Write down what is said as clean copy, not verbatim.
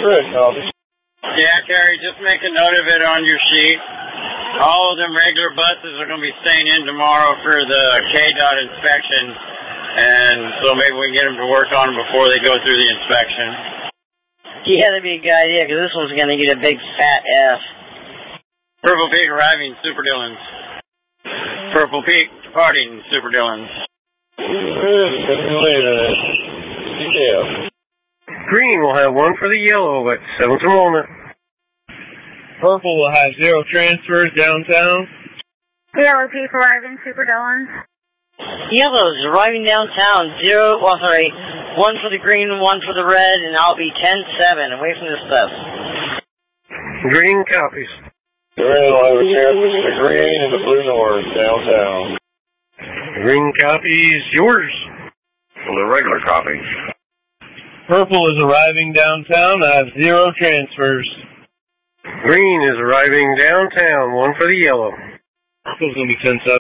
Red copy. Yeah, Terry, just make a note of it on your sheet. All of them regular buses are going to be staying in tomorrow for the KDOT inspection, and so maybe we can get them to work on them before they go through the inspection. Yeah, that'd be a good idea, because this one's going to get a big fat F. Purple Peak arriving, Super Dillons. Purple Peak departing, Super Dillons. Yeah. Green will have 1 for the yellow at 7th and Walnut. Purple will have 0 transfers downtown. Yellow Peak arriving, Super Dillons. Yellow's arriving downtown. 1 for the green, 1 for the red, and I'll be 10-7 away from this stuff. Green copies. The red will have a transfer to the green and the blue north downtown. Green copies yours. For the regular copy. Purple is arriving downtown. I have 0 transfers. Green is arriving downtown. 1 for the yellow. Purple's going to be 10-7.